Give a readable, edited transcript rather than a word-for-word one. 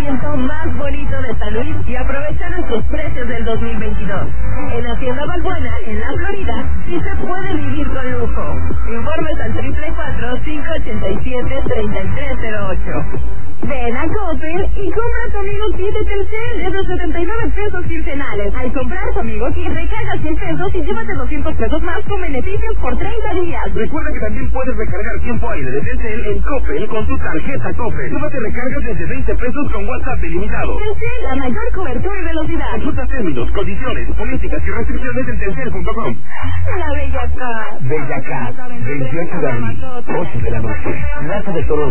lanzamiento más bonito de San Luis y aprovecha nuestros precios del 2022. En Hacienda Balbuena, en la Florida, sí se puede vivir con lujo. Informes al 444-587-3308. Ven a Coppel y compra tu amigo kit de Telcel desde 79 pesos quincenales. Al comprar tu amigo kit, recarga 100 pesos y llévate 200 pesos más con beneficios por 30 días. Recuerda que también puedes recargar tiempo aire de Telcel en Coppel con tu tarjeta Coppel. Llévate recargas desde 20 pesos con WhatsApp ilimitado. Telcel, la mayor cobertura y velocidad. Consulta términos, condiciones, políticas y restricciones en telcel.com. La Bella Cat. Bella Cat, 28 de abril, 8 de la noche. Plaza de Toros.